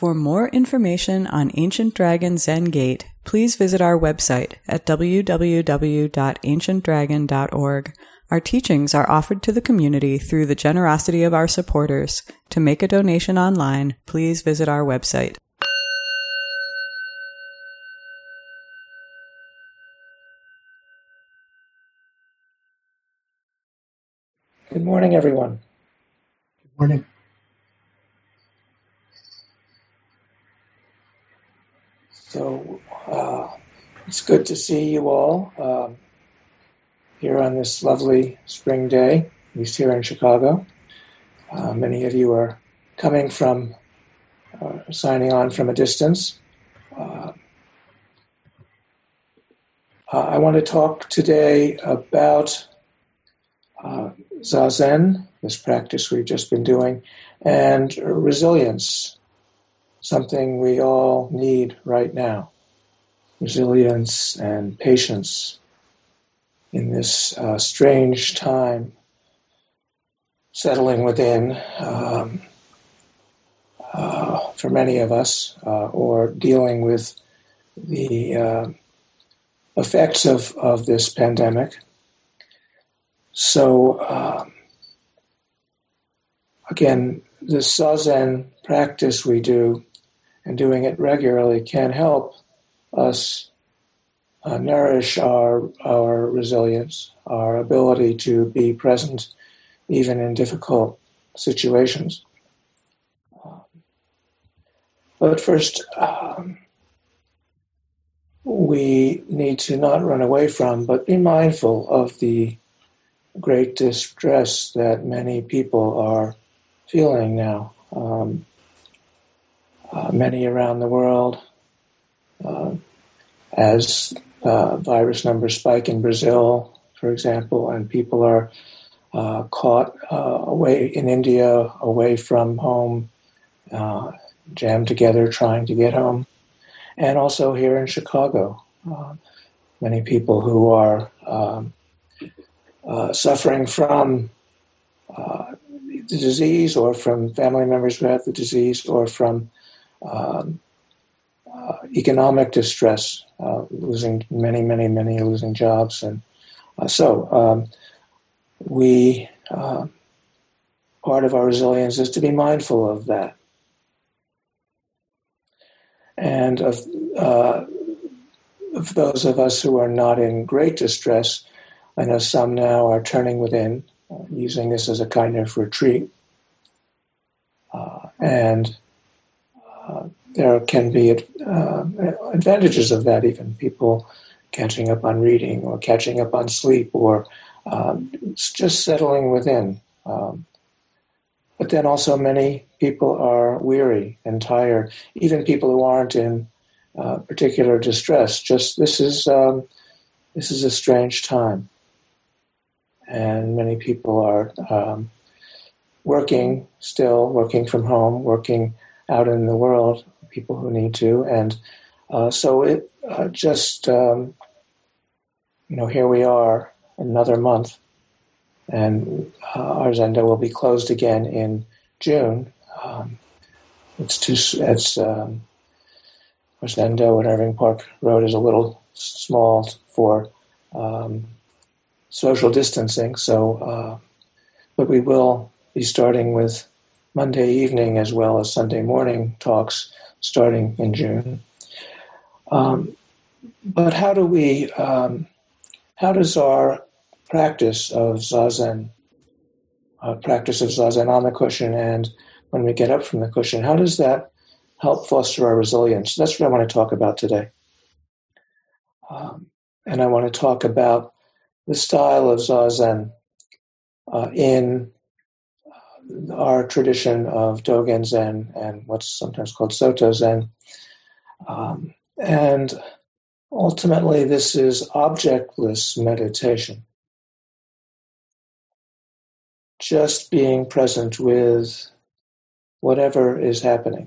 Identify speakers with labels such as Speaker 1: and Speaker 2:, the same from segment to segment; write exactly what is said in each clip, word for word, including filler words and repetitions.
Speaker 1: For more information on Ancient Dragon Zen Gate, please visit our website at w w w dot ancient dragon dot org. Our teachings are offered to the community through the generosity of our supporters. To make a donation online, please visit our website.
Speaker 2: Good morning, everyone.
Speaker 3: Good morning.
Speaker 2: So uh, it's good to see you all um, here on this lovely spring day, at least here in Chicago. Uh, many of you are coming from, uh, signing on from a distance. Uh, uh, I want to talk today about uh, Zazen, this practice we've just been doing, and resilience. Something we all need right now. Resilience and patience in this uh, strange time, settling within um, uh, for many of us, uh, or dealing with the uh, effects of, of this pandemic. So, um, again, this Zazen practice we do, and doing it regularly, can help us uh, nourish our our resilience, our ability to be present even in difficult situations. Um, but first, um, we need to not run away from, but be mindful of the great distress that many people are feeling now. Um, Uh, many around the world, uh, as uh, virus numbers spike in Brazil, for example, and people are uh, caught uh, away in India, away from home, uh, jammed together trying to get home, and also here in Chicago, uh, many people who are um, uh, suffering from uh, the disease, or from family members who have the disease, or from Um, uh, economic distress, uh, losing many, many, many losing jobs. And uh, so um, we, uh, part of our resilience is to be mindful of that. And of, uh, of those of us who are not in great distress, I know some now are turning within, uh, using this as a kind of retreat. Uh, and Uh, there can be uh, advantages of that, even people catching up on reading or catching up on sleep, or um, just settling within. Um, but then also many people are weary and tired, even people who aren't in uh, particular distress. Just this is um, this is a strange time, and many people are um, working still, working from home, working out in the world, people who need to, and uh, so it uh, just um, you know, here we are, another month, and uh, our Zendo will be closed again in June. Um, it's too it's um, our Zendo at Irving Park Road is a little small for um, social distancing, so uh, but we will be starting with Monday evening as well as Sunday morning talks starting in June. Um, but how do we, um, how does our practice of Zazen, uh, practice of Zazen on the cushion and when we get up from the cushion, how does that help foster our resilience? That's what I want to talk about today. Um, and I want to talk about the style of Zazen uh, in our tradition of Dogen Zen and what's sometimes called Soto Zen. Um, and ultimately, this is objectless meditation. Just being present with whatever is happening.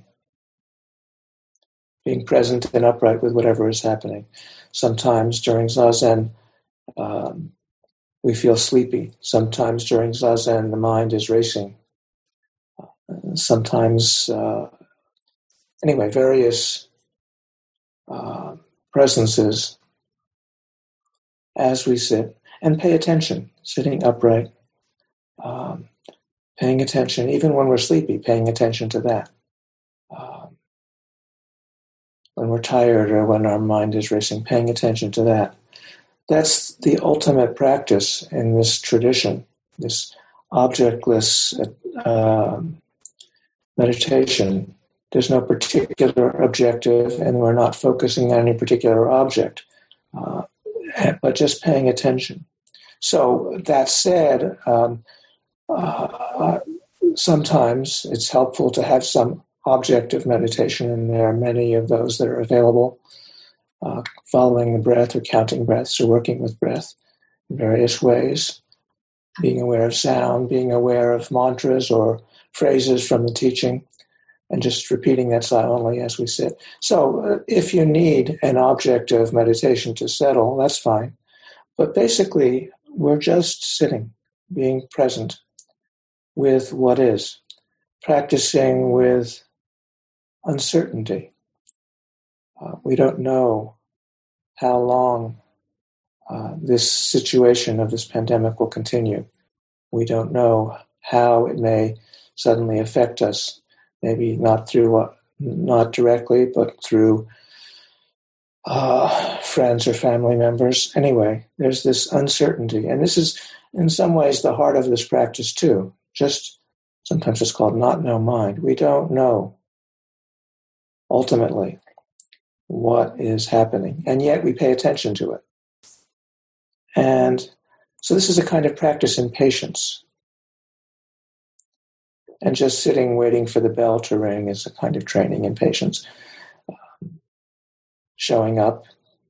Speaker 2: Being present and upright with whatever is happening. Sometimes during Zazen, um, we feel sleepy. Sometimes during Zazen, the mind is racing. Sometimes uh, anyway, various uh, presences as we sit, and pay attention, sitting upright, um, paying attention, even when we're sleepy, paying attention to that. Um, when we're tired or when our mind is racing, paying attention to that. That's the ultimate practice in this tradition, this objectless uh, meditation. There's no particular objective, and we're not focusing on any particular object, uh, but just paying attention. So that said, um, uh, sometimes it's helpful to have some objective meditation, and there are many of those that are available, uh, following the breath or counting breaths or working with breath in various ways, being aware of sound, being aware of mantras or phrases from the teaching, and just repeating that silently as we sit. So uh, if you need an object of meditation to settle, that's fine. But basically, we're just sitting, being present with what is, practicing with uncertainty. Uh, we don't know how long uh, this situation of this pandemic will continue. We don't know how it may suddenly affect us. Maybe not through, uh, not directly, but through uh, friends or family members. Anyway, there's this uncertainty. And this is, in some ways, the heart of this practice, too. Just, sometimes it's called not know mind. We don't know, ultimately, what is happening. And yet we pay attention to it. And so this is a kind of practice in patience. And just sitting, waiting for the bell to ring is a kind of training in patience. Um, showing up,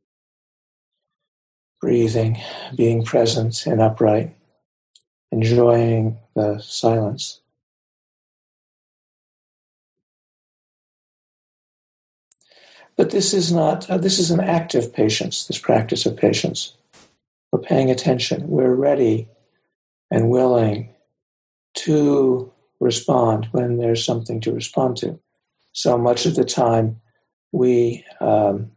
Speaker 2: breathing, being present and upright, enjoying the silence. But this is not, uh, this is an active patience, this practice of patience. We're paying attention. We're ready and willing to respond when there's something to respond to. So much of the time we um,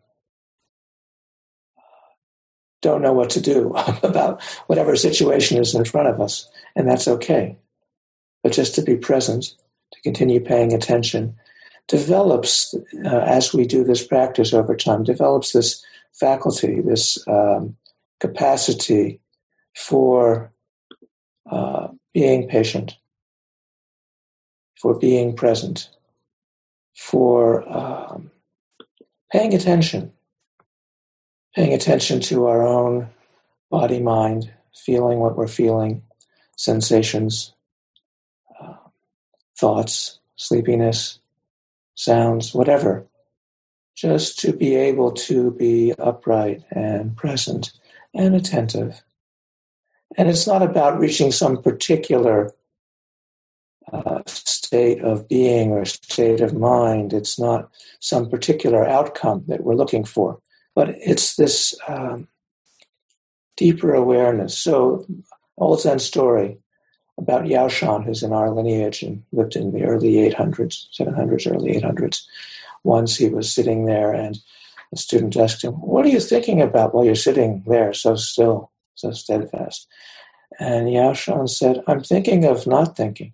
Speaker 2: don't know what to do about whatever situation is in front of us, and that's okay. But just to be present, to continue paying attention, develops, uh, as we do this practice over time, develops this faculty, this um, capacity for uh, being patient, for being present, for um, paying attention, paying attention to our own body, mind, feeling what we're feeling, sensations, uh, thoughts, sleepiness, sounds, whatever. Just to be able to be upright and present and attentive. And it's not about reaching some particular uh, state of being or state of mind. It's not some particular outcome that we're looking for, but it's this um, deeper awareness. So, old Zen story about Yao Shan, who's in our lineage and lived in the early eight hundreds, seven hundreds, early eight hundreds. Once he was sitting there and a student asked him, "What are you thinking about while you're sitting there so still, so steadfast?" And Yao Shan said, "I'm thinking of not thinking."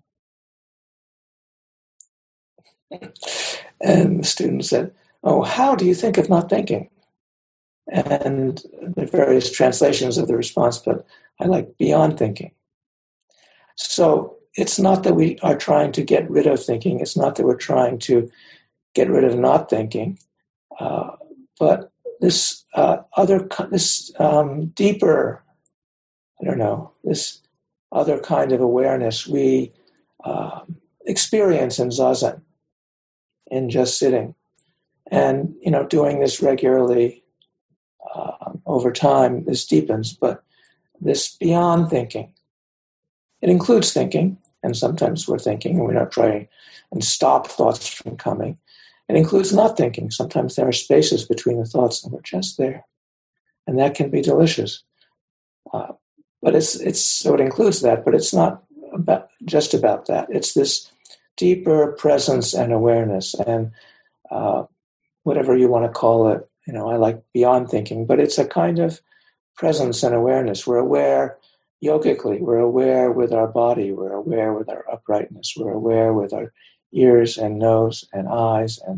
Speaker 2: And the student said, "Oh, how do you think of not thinking?" And there are various translations of the response, but I like beyond thinking. So it's not that we are trying to get rid of thinking. It's not that we're trying to get rid of not thinking. Uh, but this uh, other, this um, deeper, I don't know, this other kind of awareness we uh, experience in Zazen, in just sitting. And, you know, doing this regularly uh, over time, this deepens. But this beyond thinking, it includes thinking, and sometimes we're thinking and we're not trying and stop thoughts from coming. It includes not thinking. Sometimes there are spaces between the thoughts and we're just there. And that can be delicious. Uh, but it's, it's, so it includes that, but it's not about, just about that. It's this deeper presence and awareness. And uh, whatever you want to call it. You know, I like beyond thinking, but it's a kind of presence and awareness. We're aware yogically. We're aware with our body. We're aware with our uprightness. We're aware with our ears and nose and eyes, and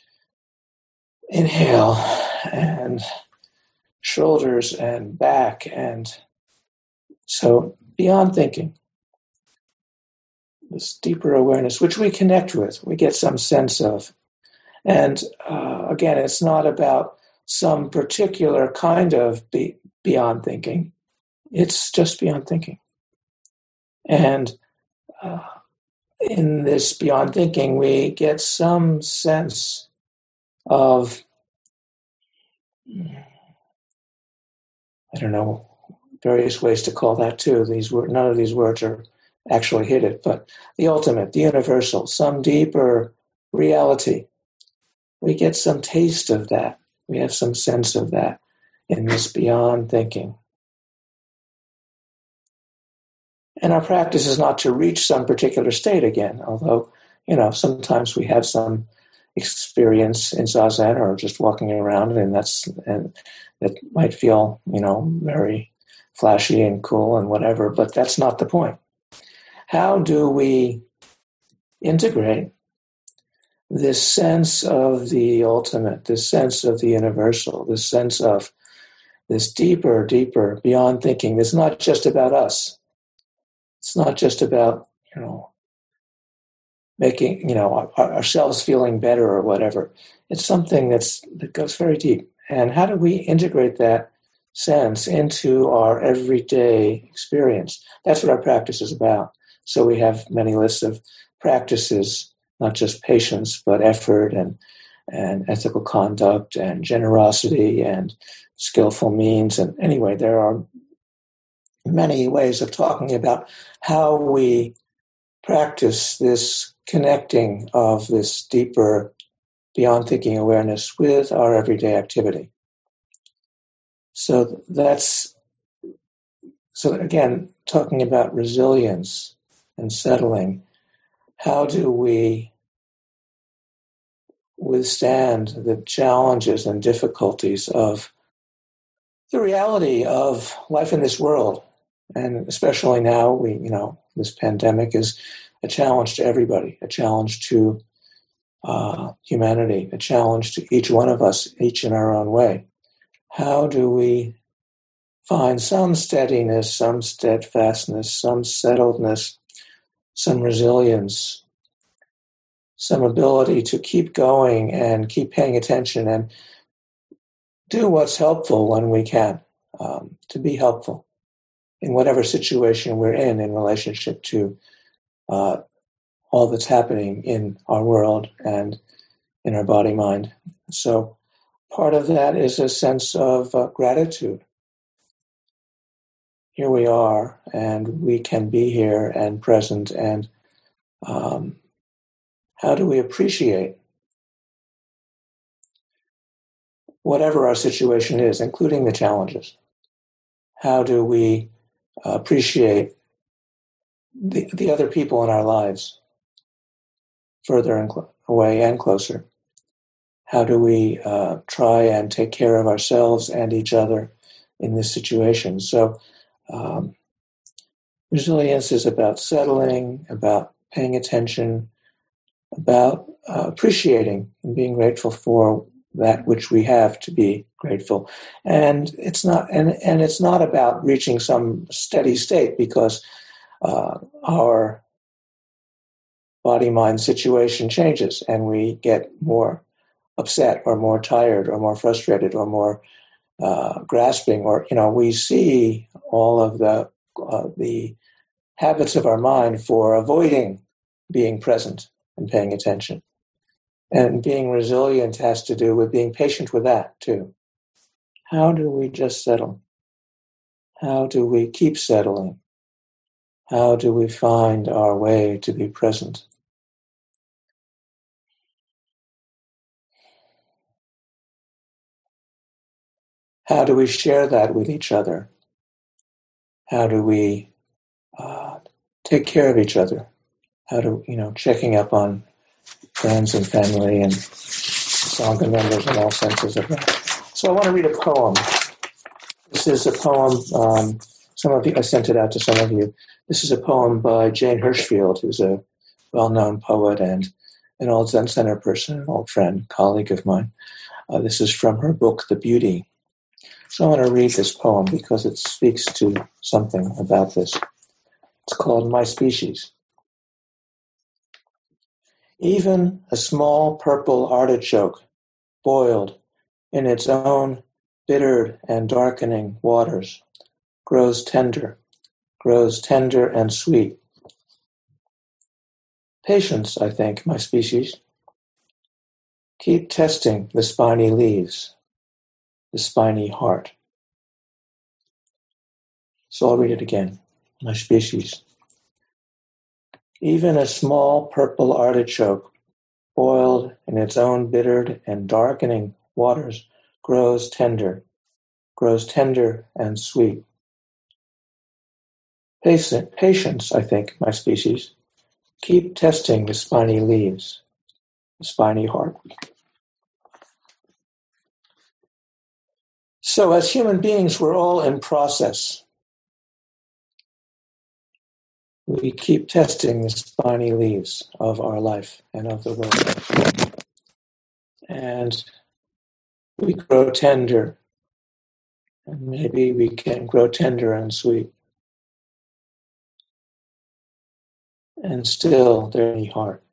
Speaker 2: inhale and shoulders and back. And so beyond thinking, this deeper awareness, which we connect with, we get some sense of. And uh, again, it's not about some particular kind of be- beyond thinking. It's just beyond thinking. And uh, in this beyond thinking, we get some sense of, I don't know, various ways to call that too. These word, none of these words are actually hit it, but the ultimate, the universal, some deeper reality. We get some taste of that. We have some sense of that in this beyond thinking. And our practice is not to reach some particular state again, although, you know, sometimes we have some experience in Zazen or just walking around, and that's and that might feel, you know, very flashy and cool and whatever, but that's not the point. How do we integrate this sense of the ultimate, this sense of the universal, this sense of this deeper, deeper, beyond thinking? It's not just about us. It's not just about, you know, making, you know, our, ourselves feeling better or whatever. It's something that's that goes very deep. And how do we integrate that sense into our everyday experience? That's what our practice is about. So we have many lists of practices, not just patience, but effort and and ethical conduct and generosity and skillful means. And anyway, there are many ways of talking about how we practice this connecting of this deeper beyond thinking awareness with our everyday activity. So that's, so again, talking about resilience and settling. How do we withstand the challenges and difficulties of the reality of life in this world? And especially now, we, you know, this pandemic is a challenge to everybody, a challenge to uh, humanity, a challenge to each one of us, each in our own way. How do we find some steadiness, some steadfastness, some settledness, some resilience, some ability to keep going and keep paying attention and do what's helpful when we can, um, to be helpful in whatever situation we're in in relationship to uh, all that's happening in our world and in our body-mind. So part of that is a sense of uh, gratitude. Here we are, and we can be here and present, and um, how do we appreciate whatever our situation is, including the challenges? How do we appreciate the, the other people in our lives, further and cl- away and closer? How do we uh, try and take care of ourselves and each other in this situation? So um, resilience is about settling, about paying attention, about uh, appreciating and being grateful for that which we have to be grateful. And it's not and, and it's not about reaching some steady state, because uh, our body-mind situation changes and we get more upset or more tired or more frustrated or more uh, grasping, or, you know, we see all of the uh, the habits of our mind for avoiding being present and paying attention. And being resilient has to do with being patient with that too. How do we just settle? How do we keep settling? How do we find our way to be present? How do we share that with each other? How do we uh, take care of each other? How do, you know, checking up on friends and family and stronger numbers in all senses of that. So I want to read a poem. This is a poem, um, some of you, I sent it out to some of you. This is a poem by Jane Hirshfield, who's a well-known poet and an old Zen Center person, an old friend, colleague of mine. Uh, this is from her book, The Beauty. So I want to read this poem because it speaks to something about this. It's called My Species. Even a small purple artichoke, boiled in its own bittered and darkening waters, grows tender, grows tender and sweet. Patience, I think, my species. Keep testing the spiny leaves, the spiny heart. So I'll read it again. My species. Even a small purple artichoke, boiled in its own bittered and darkening waters, grows tender, grows tender and sweet. Patience, I think, my species. Keep testing the spiny leaves, the spiny heart. So as human beings, we're all in process. We keep testing the spiny leaves of our life and of the world. And we grow tender. And maybe we can grow tender and sweet. And still, there's any heart.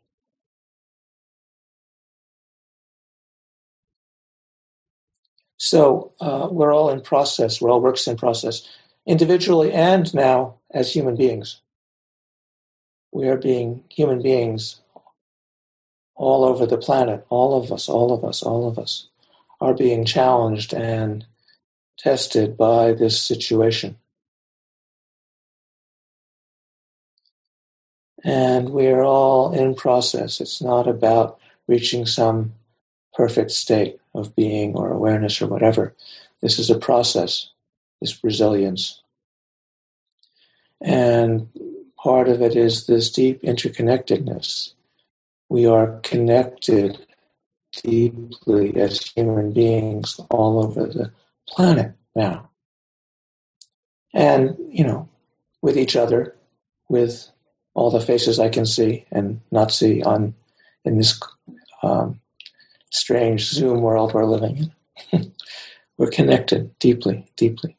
Speaker 2: So uh, we're all in process. We're all works in process, individually and now as human beings. We are being human beings all over the planet. All of us, all of us, all of us are being challenged and tested by this situation. And we are all in process. It's not about reaching some perfect state of being or awareness or whatever. This is a process, this resilience. And part of it is this deep interconnectedness. We are connected deeply as human beings all over the planet now. And, you know, with each other, with all the faces I can see and not see on in this um, strange Zoom world we're living in. We're connected deeply, deeply.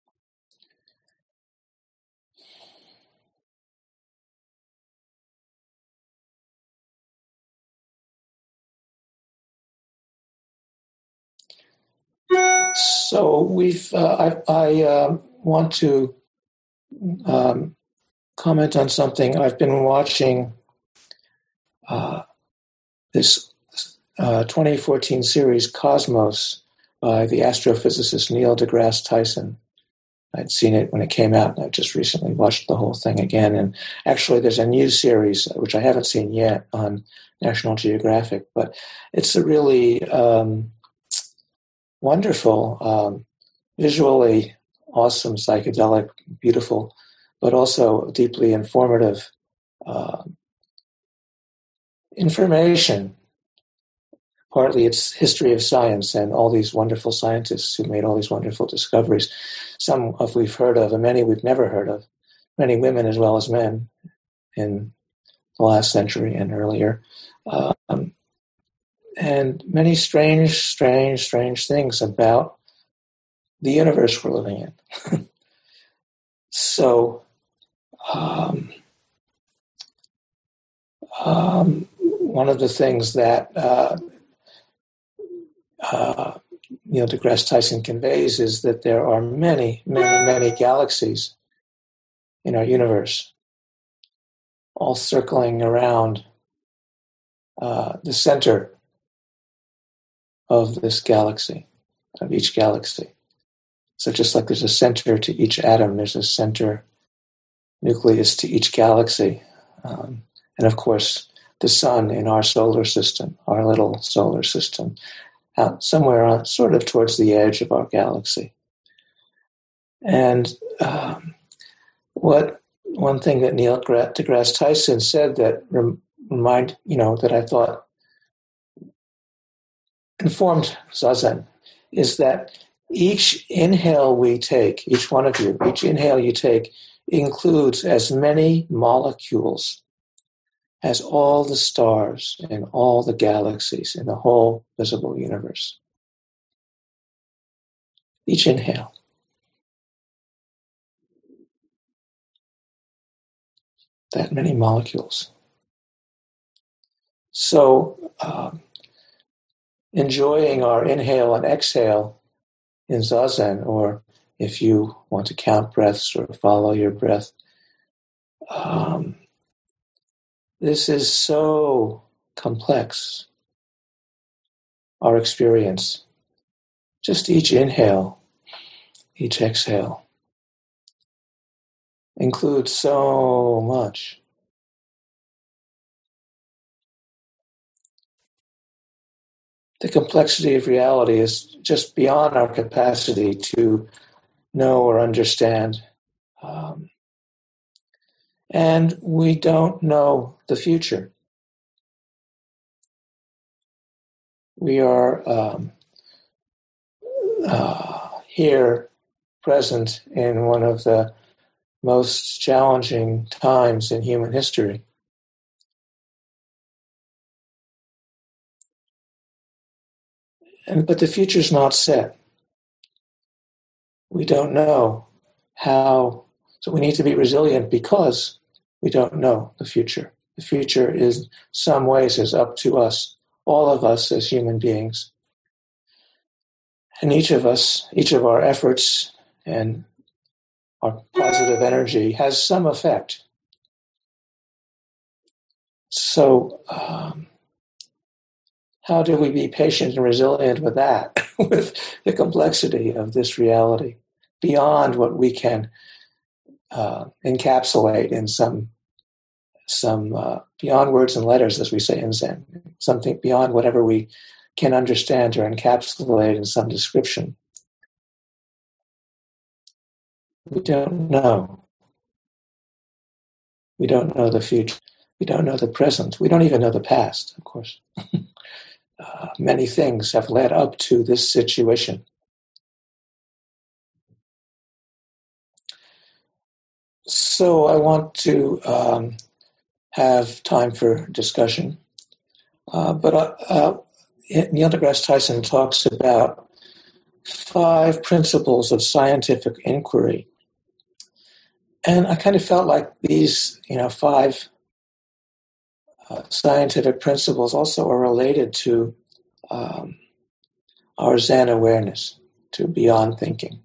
Speaker 2: So we've. Uh, I, I uh, want to um, comment on something. I've been watching uh, this uh, twenty fourteen series Cosmos by the astrophysicist Neil deGrasse Tyson. I'd seen it when it came out, and I just recently watched the whole thing again. And actually, there's a new series, which I haven't seen yet, on National Geographic. But it's a really um, wonderful, um, visually awesome, psychedelic, beautiful, but also deeply informative uh, information. Partly it's history of science and all these wonderful scientists who made all these wonderful discoveries, some of we've heard of and many we've never heard of, many women as well as men in the last century and earlier. Um, and many strange, strange, strange things about the universe we're living in. so, um, um, one of the things that uh, Uh, Neil deGrasse Tyson conveys is that there are many, many, many galaxies in our universe, all circling around uh, the center of this galaxy, of each galaxy. So just like there's a center to each atom, there's a center nucleus to each galaxy. Um, and of course, the sun in our solar system, our little solar system, out somewhere on, sort of towards the edge of our galaxy. And um, what one thing that Neil deGrasse Tyson said that rem, remind you know that I thought informed Zazen is that each inhale we take, each one of you, each inhale you take includes as many molecules as all the stars and all the galaxies in the whole visible universe. Each inhale. That many molecules. So, um, enjoying our inhale and exhale in Zazen, or if you want to count breaths or follow your breath, um, this is so complex, our experience. Just each inhale, each exhale includes so much. The complexity of reality is just beyond our capacity to know or understand. Um, and we don't know the future. We are um, uh, here present in one of the most challenging times in human history. And, but the future's not set. We don't know how, so we need to be resilient because we don't know the future. The future is, in some ways, is up to us, all of us as human beings. And each of us, each of our efforts and our positive energy has some effect. So, um, how do we be patient and resilient with that, with the complexity of this reality, beyond what we can uh, encapsulate in some, some uh, beyond words and letters, as we say in Zen, something beyond whatever we can understand or encapsulate in some description. We don't know. We don't know the future. We don't know the present. We don't even know the past, of course. Uh, many things have led up to this situation. So I want to um, have time for discussion. Uh, but uh, uh, Neil deGrasse Tyson talks about five principles of scientific inquiry. And I kind of felt like these, you know, five uh, scientific principles also are related to um, our Zen awareness, to beyond thinking.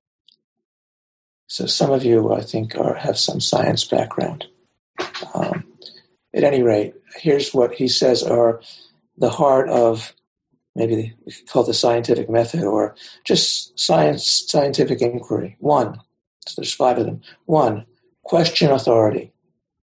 Speaker 2: So some of you, I think, are, have some science background. Um, at any rate, here's what he says are the heart of, maybe we could call the scientific method, or just science, scientific inquiry. One, so there's five of them. One, question authority.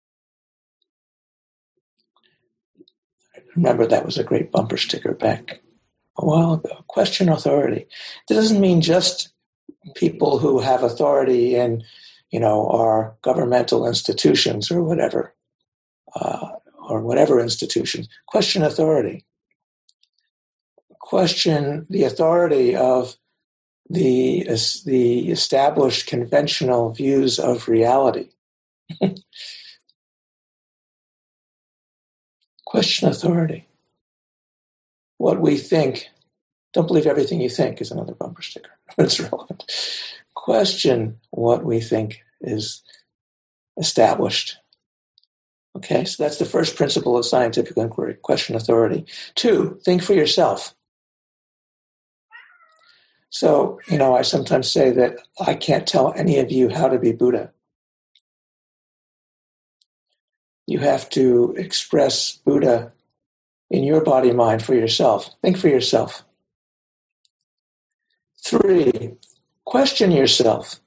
Speaker 2: Remember, that was a great bumper sticker back a while ago. Question authority. That doesn't mean just people who have authority in, you know, our governmental institutions or whatever, uh, or whatever institutions. Question authority. Question the authority of the the established conventional views of reality. Question authority. What we think. Don't believe everything you think is another bumper sticker. It's relevant. Question what we think is established. Okay, so that's the first principle of scientific inquiry. Question authority. Two, think for yourself. So, you know, I sometimes say that I can't tell any of you how to be Buddha. You have to express Buddha in your body mind for yourself. Think for yourself. Three, question yourself.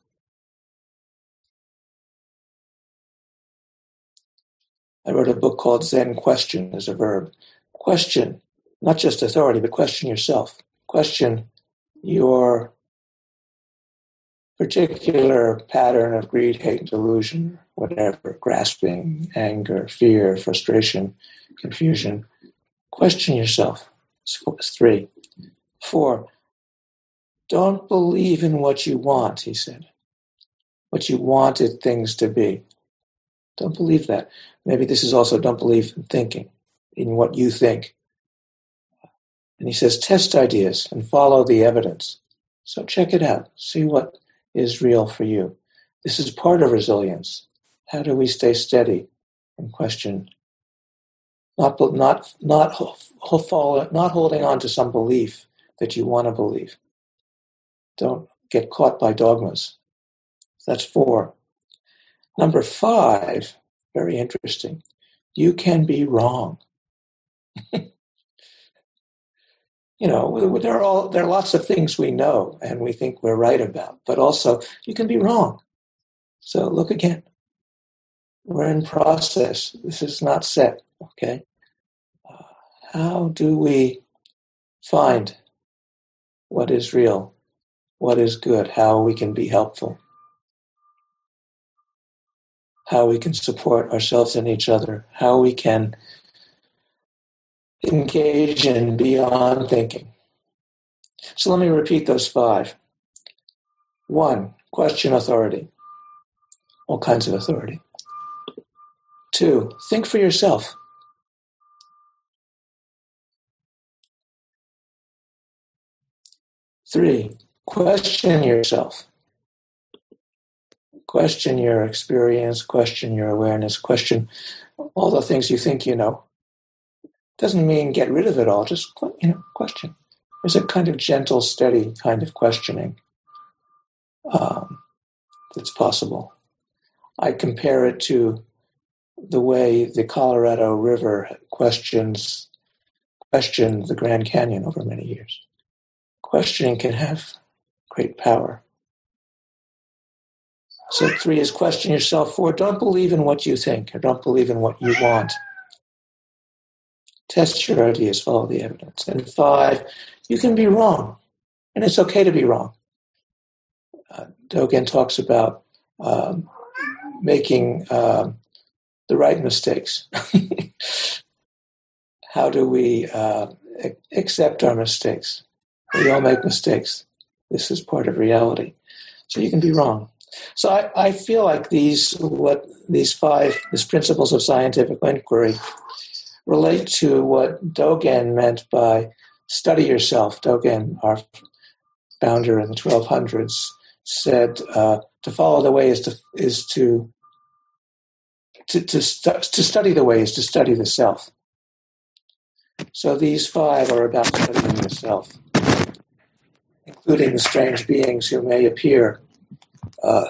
Speaker 2: I wrote a book called Zen Question as a verb. Question, not just authority, but question yourself. Question your particular pattern of greed, hate, delusion, whatever, grasping, anger, fear, frustration, confusion. Question yourself. It's three. Four, don't believe in what you want, he said. What you wanted things to be. Don't believe that. Maybe this is also don't believe in thinking, in what you think. And he says, test ideas and follow the evidence. So check it out. See what is real for you. This is part of resilience. How do we stay steady and question? Not, not, not, not holding on to some belief that you want to believe. Don't get caught by dogmas. That's four. Number five, very interesting. You can be wrong. You know, there are all there are lots of things we know and we think we're right about, but also you can be wrong. So look again. We're in process. This is not set. Okay. Uh, how do we find what is real, what is good, how we can be helpful, how we can support ourselves and each other, how we can engage in beyond thinking. So let me repeat those five. One, question authority. All kinds of authority. Two, think for yourself. Three, question yourself. Question your experience, question your awareness, question all the things you think you know. Doesn't mean get rid of it all, just you know, question. There's a kind of gentle, steady kind of questioning um, that's possible. I compare it to the way the Colorado River questions questioned the Grand Canyon over many years. Questioning can have great power. So three is question yourself. Four, don't believe in what you think or don't believe in what you want. Test your ideas, follow the evidence. And five, you can be wrong, and it's okay to be wrong. Uh, Dogen talks about um, making um, the right mistakes. How do we uh, accept our mistakes? We all make mistakes. This is part of reality. So you can be wrong. So I, I feel like these what these five these principles of scientific inquiry relate to what Dogen meant by study yourself. Dogen, our founder in the twelve hundreds, said uh, to follow the way is to is to to to, stu- to study the way is to study the self. So these five are about studying the self, including the strange beings who may appear uh,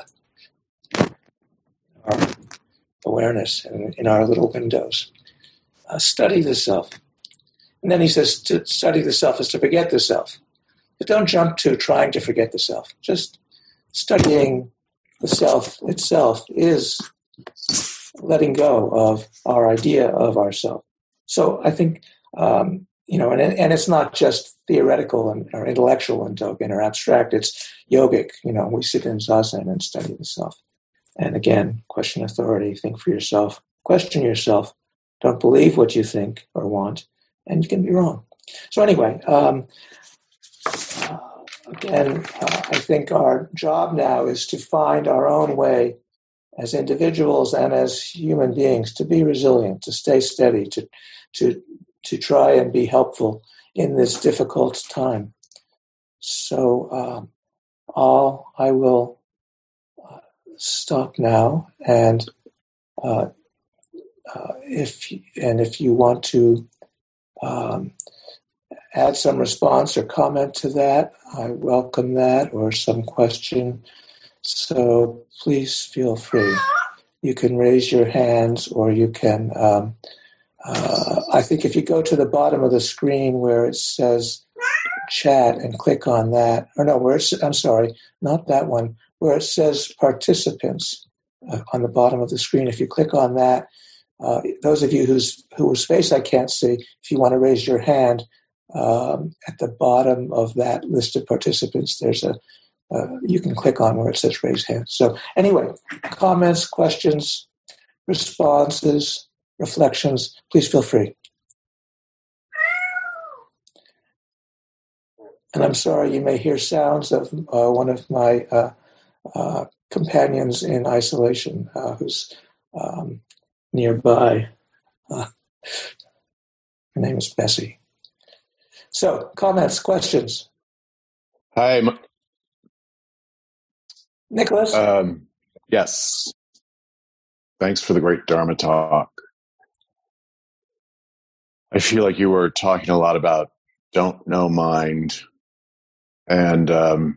Speaker 2: our awareness in, in our little windows. Uh, study the self. And then he says to study the self is to forget the self. But don't jump to trying to forget the self. Just studying the self itself is letting go of our idea of ourself. So I think, um, you know, and, and it's not just theoretical and, or intellectual and Dogen or abstract. It's yogic. You know, we sit in zazen and study the self. And again, question authority, think for yourself, question yourself. Don't believe what you think or want, and you can be wrong. So anyway, um, uh, again, uh, I think our job now is to find our own way as individuals and as human beings to be resilient, to stay steady, to to to try and be helpful in this difficult time. So um, I'll, I will uh, stop now, and uh, uh, if and if you want to um, add some response or comment to that, I welcome that, or some question. So please feel free. You can raise your hands, or you can. Um, uh, I think if you go to the bottom of the screen where it says chat and click on that, or no, where it's, I'm sorry, not that one, where it says participants uh, on the bottom of the screen. If you click on that, uh, those of you whose whose face I can't see, if you want to raise your hand, um, at the bottom of that list of participants, there's a uh, you can click on where it says raise hand. So anyway, comments, questions, responses, reflections, please feel free. And I'm sorry, you may hear sounds of uh, one of my uh, uh, companions in isolation uh, who's um, nearby. Uh, her name is Bessie. So, comments, questions?
Speaker 4: Hi, M-
Speaker 2: Nicholas?
Speaker 4: um, yes. Thanks for the great Dharma talk. I feel like you were talking a lot about don't know mind. And, um,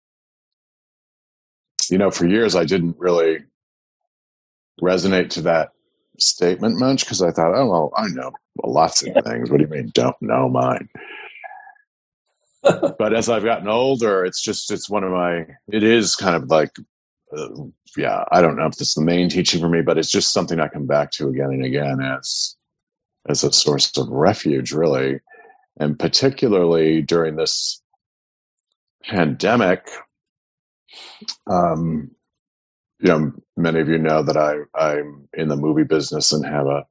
Speaker 4: you know, for years I didn't really resonate to that statement much because I thought, oh, well, I know lots of things. What do you mean, don't know mind? But as I've gotten older, it's just, it's one of my, it is kind of like, uh, yeah, I don't know if this is the main teaching for me, but it's just something I come back to again and again as, as a source of refuge, really. And particularly during this pandemic, um, you know, many of you know that I, I'm in the movie business and have a,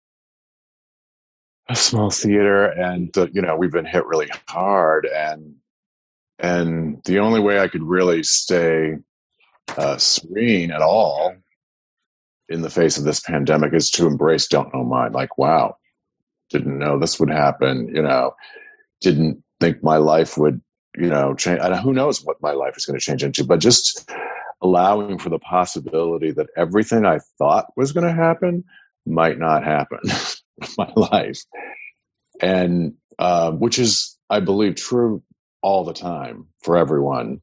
Speaker 4: a small theater, and uh, you know, we've been hit really hard, and and the only way I could really stay uh, serene at all in the face of this pandemic is to embrace don't know mind. Like, wow, didn't know this would happen. You know, didn't think my life would, you know, change. And who knows what my life is going to change into? But just allowing for the possibility that everything I thought was going to happen might not happen in my life. And uh, which is, I believe, true all the time for everyone.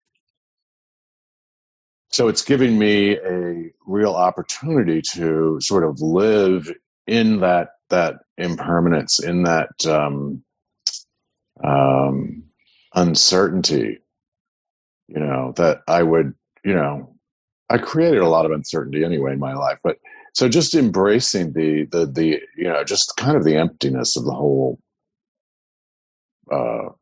Speaker 4: So it's giving me a real opportunity to sort of live in that that impermanence, in that um, um, uncertainty. You know, that I would, you know, I created a lot of uncertainty anyway in my life, but so just embracing the the the you know, just kind of the emptiness of the whole uh,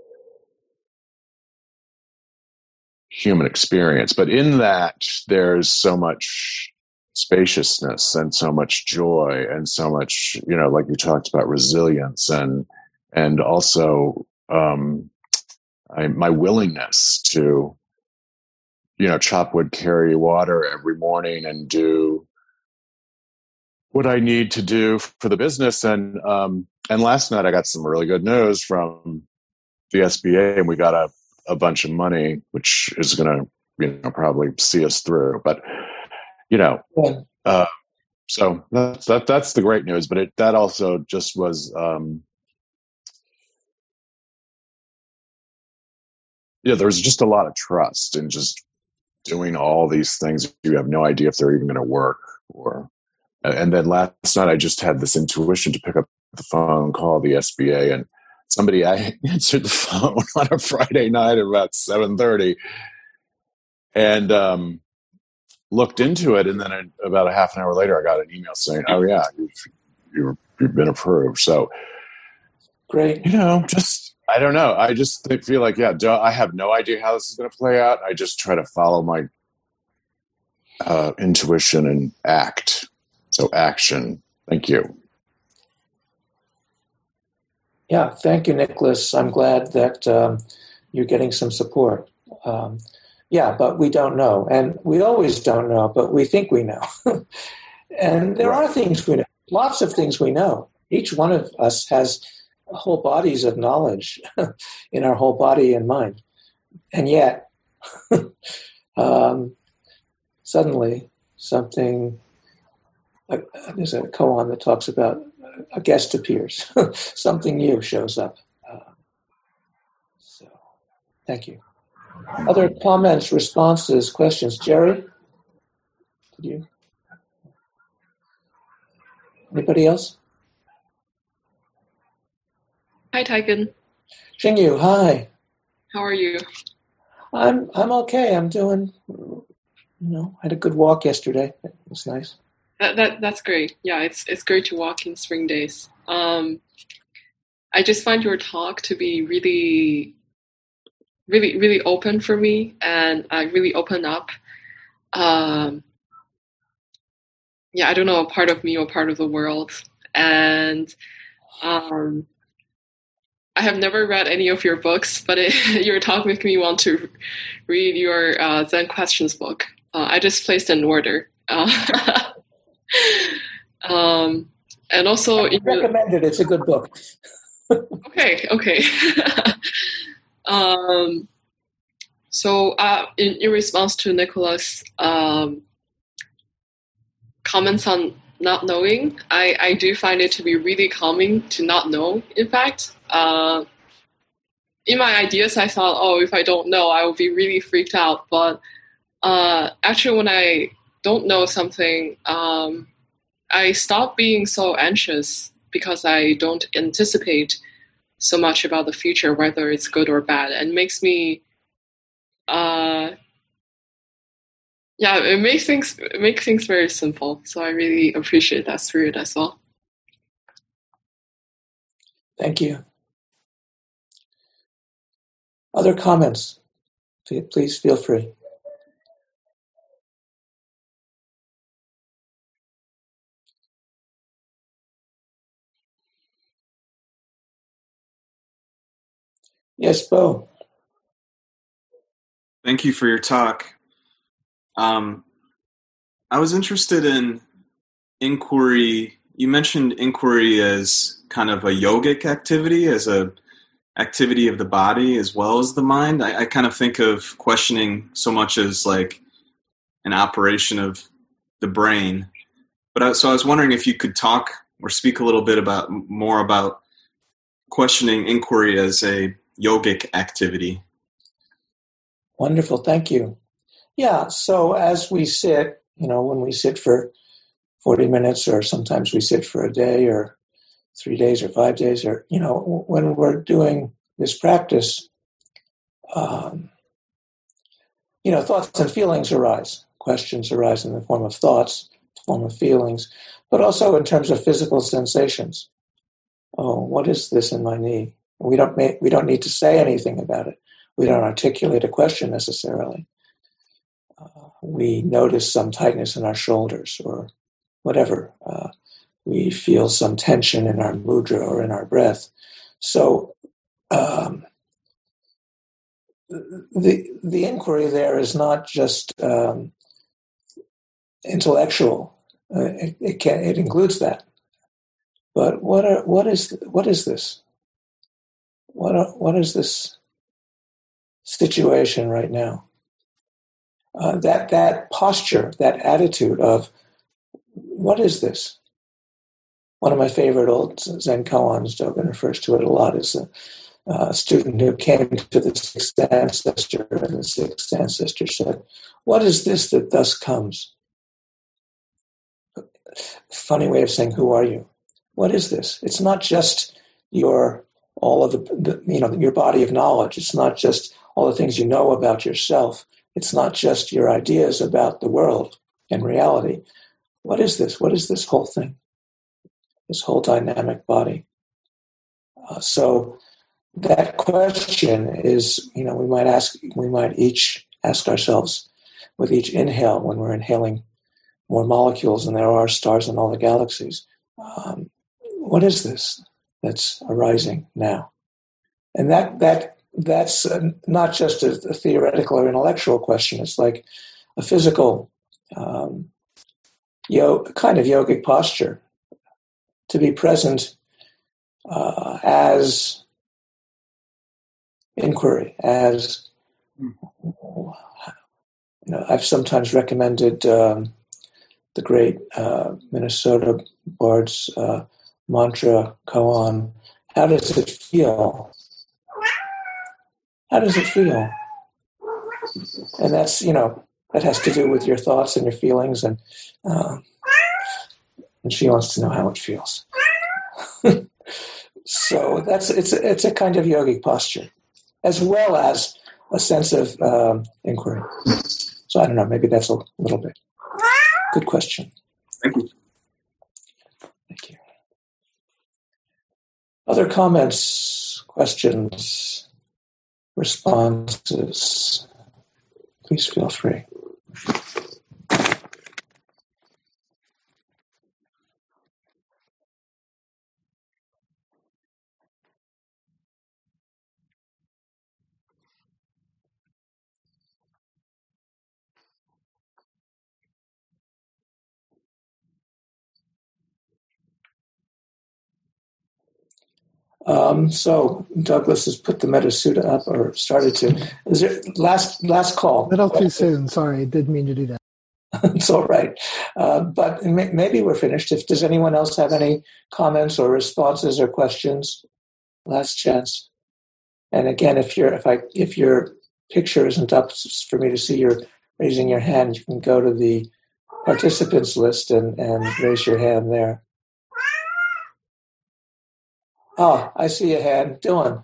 Speaker 4: human experience. But in that, there's so much spaciousness and so much joy and so much, you know, like you talked about, resilience, and and also um, I, my willingness to, you know, chop wood, carry water every morning and do what I need to do for the business. And um, and last night I got some really good news from the S B A, and we got a, a bunch of money, which is going to, you know, probably see us through. But, you know, uh, so that's, that, that's the great news. But it, that also just was, um, yeah, there's just a lot of trust in just doing all these things. You have no idea if they're even going to work. Or, and then last night I just had this intuition to pick up the phone, call the S B A, and somebody, I answered the phone on a Friday night at about seven thirty, and um, looked into it. And then I, about a half an hour later, I got an email saying, oh, yeah, you've, you've, you've been approved. So,
Speaker 2: great.
Speaker 4: You know, just, I don't know. I just feel like, yeah, I have no idea how this is going to play out. I just try to follow my uh, intuition and act. So action. Thank you.
Speaker 2: Yeah, thank you, Nicholas. I'm glad that um, you're getting some support. Um, yeah, but we don't know. And we always don't know, but we think we know. And there
Speaker 4: Right.
Speaker 2: are things we know, lots of things we know. Each one of us has whole bodies of knowledge in our whole body and mind. And yet, um, suddenly something, uh, there's a koan that talks about a guest appears. Something new shows up. Uh, so, thank you. Other comments, responses, questions? Jerry? Did you? Anybody else?
Speaker 5: Hi, Taigen.
Speaker 2: Xingyu, hi.
Speaker 5: How are you?
Speaker 2: I'm I'm okay. I'm doing, you know, had a good walk yesterday. It was nice.
Speaker 5: That, that that's great. Yeah, it's it's great to walk in spring days. Um, I just find your talk to be really, really, really open for me, and I really open up. Um, yeah, I don't know, a part of me or part of the world, and um, I have never read any of your books, but it, your talk made me want to read your uh, Zen Questions book. Uh, I just placed an order. Uh, um, and also,
Speaker 2: I recommend it. It's a good book.
Speaker 5: okay, okay. um, so, uh, in, in response to Nicholas' um, comments on not knowing, I, I do find it to be really calming to not know, in fact. Uh, in my ideas, I thought, oh, if I don't know, I will be really freaked out. But uh, actually, when I don't know something, um, I stop being so anxious because I don't anticipate so much about the future, whether it's good or bad. And makes me, uh, yeah, it makes things it makes things very simple. So I really appreciate that spirit as well.
Speaker 2: Thank you. Other comments? Please feel free. Yes, Bo.
Speaker 6: Thank you for your talk. Um, I was interested in inquiry. You mentioned inquiry as kind of a yogic activity, as a activity of the body as well as the mind. I, I kind of think of questioning so much as like an operation of the brain. But I, so I was wondering if you could talk or speak a little bit about more about questioning inquiry as a yogic activity.
Speaker 2: Wonderful, thank you. Yeah, so as we sit, you know, when we sit for forty minutes, or sometimes we sit for a day or three days or five days, or, you know, when we're doing this practice, um, you know, thoughts and feelings arise. Questions arise in the form of thoughts, form of feelings, but also in terms of physical sensations. Oh, what is this in my knee? We don't make, we don't need to say anything about it. We don't articulate a question necessarily. Uh, we notice some tightness in our shoulders or whatever. Uh, we feel some tension in our mudra or in our breath. So um, the the inquiry there is not just um, intellectual. Uh, it, it can it includes that. But what are what is what is this? What are, what is this situation right now? Uh, that that posture, that attitude of what is this? One of my favorite old Zen koans, Dogen refers to it a lot, is a, a student who came to the sixth ancestor, and the sixth ancestor said, "What is this that thus comes?" Funny way of saying, "Who are you?" What is this? It's not just your all of the, the you know your body of knowledge. It's not just all the things you know about yourself. It's not just your ideas about the world and reality. What is this? What is this whole thing? This whole dynamic body. Uh, so that question is, you know, we might ask, we might each ask ourselves with each inhale, when we're inhaling more molecules than there are stars in all the galaxies, um, what is this that's arising now? And that that that's uh, not just a, a theoretical or intellectual question. It's like a physical, um, yo, kind of yogic posture to be present uh, as inquiry, as you know. I've sometimes recommended um, the great uh, Minnesota Bard's uh, mantra koan. How does it feel? How does it feel? And that's, you know, that has to do with your thoughts and your feelings, and uh, and she wants to know how it feels. So that's it's a, it's a kind of yogic posture, as well as a sense of um, inquiry. So I don't know, maybe that's a little bit. Good question.
Speaker 6: Thank you.
Speaker 2: Thank you. Other comments, questions, responses? Please feel free. Um, so Douglas has put the MetaSuda up, or started to. Is there last last call?
Speaker 3: A little too soon. Sorry, didn't mean to do that.
Speaker 2: It's all right. Uh, but may, maybe we're finished. If does anyone else have any comments or responses or questions? Last chance. And again, if you're if I if your picture isn't up for me to see, you're raising your hand, you can go to the participants list and, and raise your hand there. Oh, I see a hand. Dylan.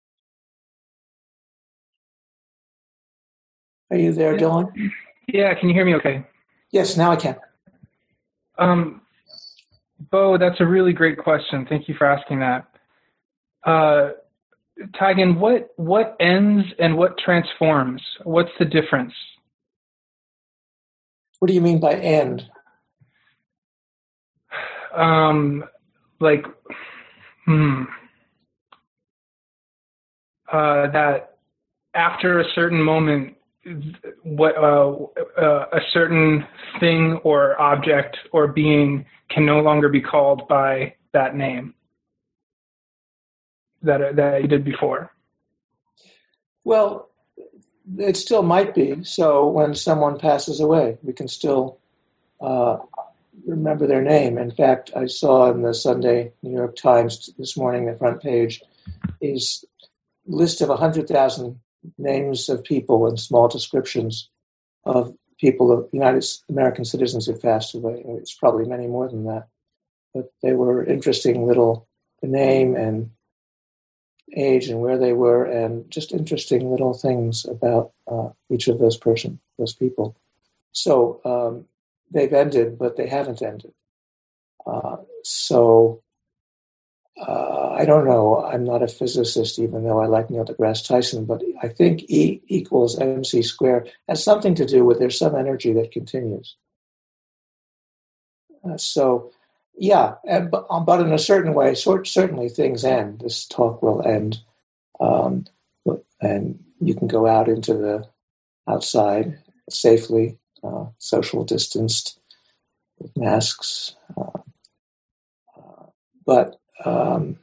Speaker 2: Are you there, Dylan?
Speaker 7: Yeah, can you hear me okay?
Speaker 2: Yes, now I can.
Speaker 7: Um, Bo, that's a really great question. Thank you for asking that. Uh, Taigen, what, what ends and what transforms? What's the difference?
Speaker 2: What do you mean by end?
Speaker 7: Um, like, hmm, uh, that after a certain moment, what uh, uh, a certain thing or object or being can no longer be called by that name that that you did before.
Speaker 2: Well, it still might be. So when someone passes away, we can still uh, remember their name. In fact, I saw in the Sunday New York Times this morning, the front page, is a list of one hundred thousand names of people and small descriptions of people, of United American citizens who passed away. It's probably many more than that. But they were interesting little, the name and age and where they were, and just interesting little things about uh, each of those person, those people. So um, they've ended, but they haven't ended. Uh, so uh, I don't know. I'm not a physicist, even though I like Neil deGrasse Tyson, but I think E equals mc squared has something to do with there's some energy that continues. Uh, so, yeah, and, but, but in a certain way, sort, certainly things end. This talk will end, um, and you can go out into the outside safely, uh, social distanced, with masks. Uh, uh, but um,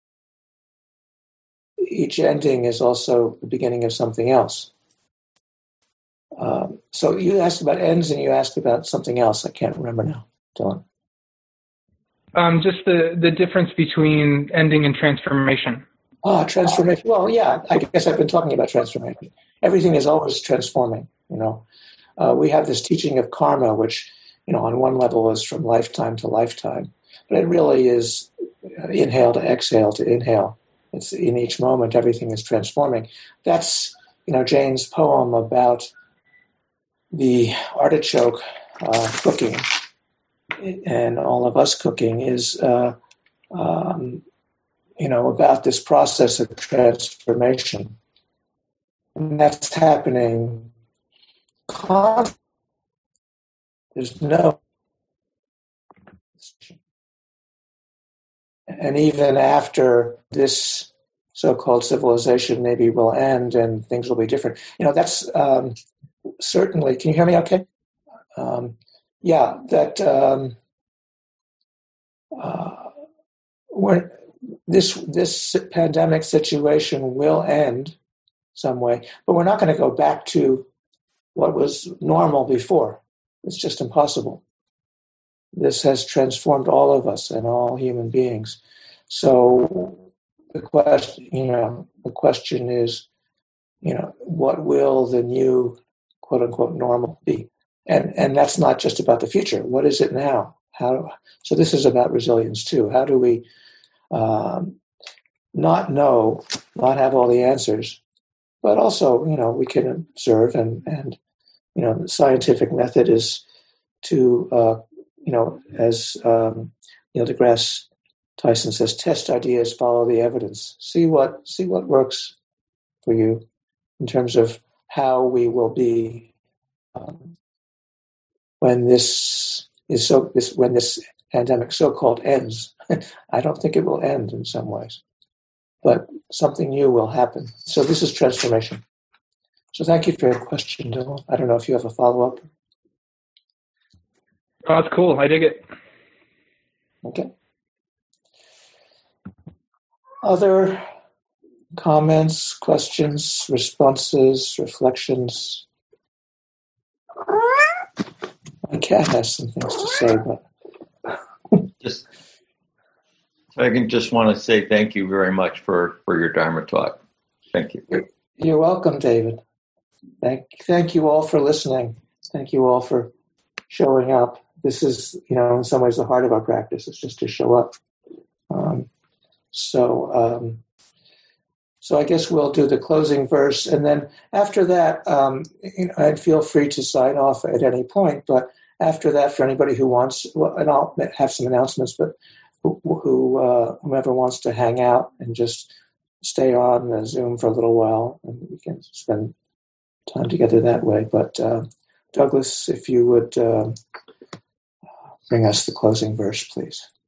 Speaker 2: each ending is also the beginning of something else. Um, so you asked about ends, and you asked about something else. I can't remember now, Dylan.
Speaker 7: Um, just the, the difference between ending and transformation.
Speaker 2: Ah, transformation. Well, yeah, I guess I've been talking about transformation. Everything is always transforming, you know. Uh, we have this teaching of karma, which, you know, on one level is from lifetime to lifetime. But it really is inhale to exhale to inhale. It's in each moment, everything is transforming. That's, you know, Jane's poem about the artichoke uh, cooking, and all of us cooking is, uh, um, you know, about this process of transformation. And that's happening constantly. There's no... And even after this so-called civilization maybe will end and things will be different, you know, that's um, certainly... Can you hear me okay? Um, yeah, that... Um, uh, when this this pandemic situation will end some way, but we're not going to go back to what was normal before. It's just impossible. This has transformed all of us and all human beings. So the question, you know, the question is, you know, what will the new quote unquote normal be? And and that's not just about the future. What is it now? How? So this is about resilience too. How do we um, not know, not have all the answers, but also, you know, we can observe and and you know, the scientific method is to uh, you know, as um, Neil deGrasse Tyson says, test ideas, follow the evidence, see what see what works for you in terms of how we will be um, when this is so this when this pandemic so-called ends. I don't think it will end in some ways, but something new will happen. So this is transformation. So thank you for your question, Dylan. I don't know if you have a follow-up.
Speaker 7: Oh, that's cool. I dig it.
Speaker 2: Okay. Other comments, questions, responses, reflections? My cat has some things to say, but
Speaker 8: just I can just want to say thank you very much for, for your Dharma talk. Thank you.
Speaker 2: You're, you're welcome, David. Thank thank you all for listening. Thank you all for showing up. This is, you know, in some ways the heart of our practice. It's just to show up. Um, so, um, so I guess we'll do the closing verse, and then after that, um, you know, I'd feel free to sign off at any point. But after that, for anybody who wants, well, and I'll have some announcements, but who, who uh, whomever wants to hang out and just stay on the Zoom for a little while, and we can spend time together that way. But uh, Douglas, if you would uh, bring us the closing verse, please.